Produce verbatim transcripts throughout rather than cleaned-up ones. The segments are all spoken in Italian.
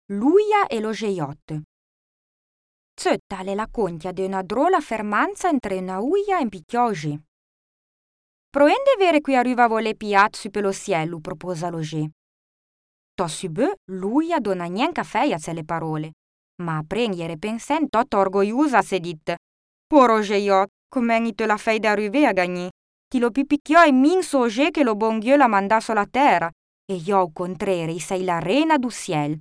Luia e lo geiot. Zötta è la contia di una drola fermanza entre una uia e un picchiogi. Proende vere qui arriva a voler piat su per lo cielo, proposa lo ge. To subè, Luia dona niente caffè a le parole, ma a prendiere pensen tot orgogliosa se dit. Poro geiot, come te la fai da arrivare a gagni? Ti lo pipicchiò e min so ge che lo bon Dio la mandà sulla terra, e io au contrari sei la reina du ciel.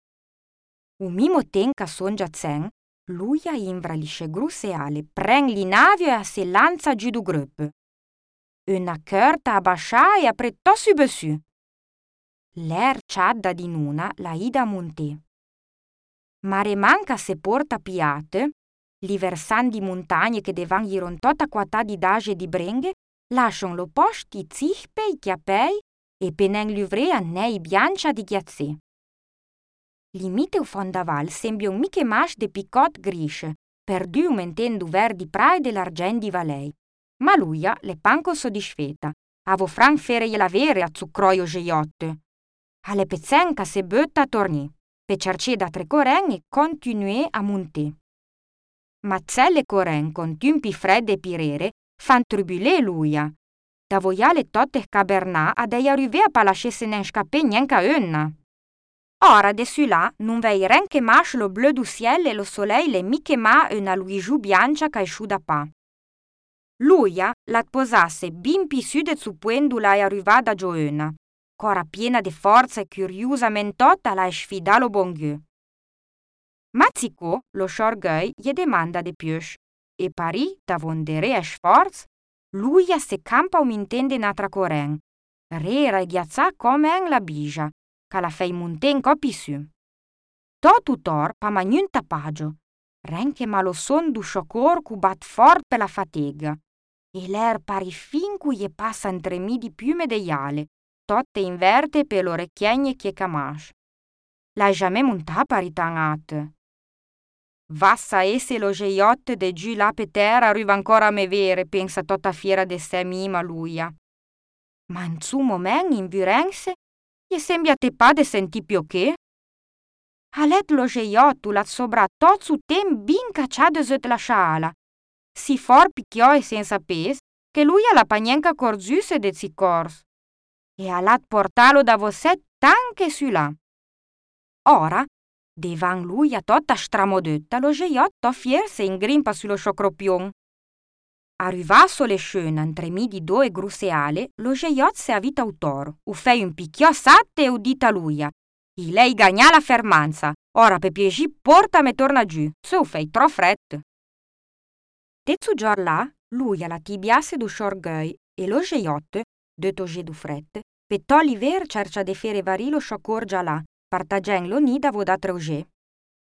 Un mimo tenca songia zen, Luia invra lisce gruseale, preng l'inavio e a se lanza giù du grupp. Una curta abbascià e apretò su besù. L'aer ciadda di nuna la ida a monte. Mare manca se porta piate, li versandi montagne che devan giron tota quatà di dage di brenghe, lascion lo posti zihpe i chiapei e penen l'uvrea nei biancia di ghiazzè. Limite u fondaval sembia un miche mash de picot grisce, perdu mentendu verdi prai dell'argendi valei. Ma Luia le panco soddisfeta, avo fran fere la vere a zuccroio geiotte. Alle pezzenca se butta a torni, pe cerce da tre coren e continue a monte. Ma zelle coren con tumpi fredde e pirere fan tribulè Luia. Da voiale totte cabernà a dei arrive a palascesse nen scappè nienca önna. Ora de su là non vei ren che mash lo bleu du ciel e lo soleil le miche ma una luigiù biancia caisciù da pa. Luia la posasse bin pisù de suppuendu la arrivà da gioena, cora piena de forza e curiosa mentotta la sfida lo bon Dieu. Mazzicò lo sciorgăi gli demanda de piusch, e parì da vondere e sforz, Luia se campa un intende natra coren, rera e ghiazzà come en la bija, ca la fei monten copi su. To tutor pa magnun tapagio, ren che malo son du sciocor cu bat fort per la fatega, e l'aer pari fin cu je passa entre midi piume de iale, totte inverte per l'orecchiegne che camash. L'hai jamais montà pari tangat. Vassa esse lo geiot de giù là pe terra arriva ancora a me vere, pensa tota fiera de sé mima Luia. Ma in su moment in virense, gli sembia te pa de senti più che? Ha let lo geiot la sobra tot su tem bin cacciato zöt la sciala. Si for picchiò e senza pes, che Luia la panienca corzuse de zicors. E ha lat portalo da vosset tanche su là. Ora, devan Luia tota stramodetta, lo geiot to fierse in grimpa sullo sciocropion. Arrivasso le scena entre midi do e gruseale, lo geiot se avita autor, u fei un picchiò satte e udita Luia. I lei gagna la fermanza, ora pe piegi porta me torna giù, se u fei tro fret. Tezu gior là, Luia la tibiasse du sciorgăi e lo geiot, de toge du fret, pe to l'iver cercia de fere vari lo sciocor già là, partagen lo nida vo da treuge.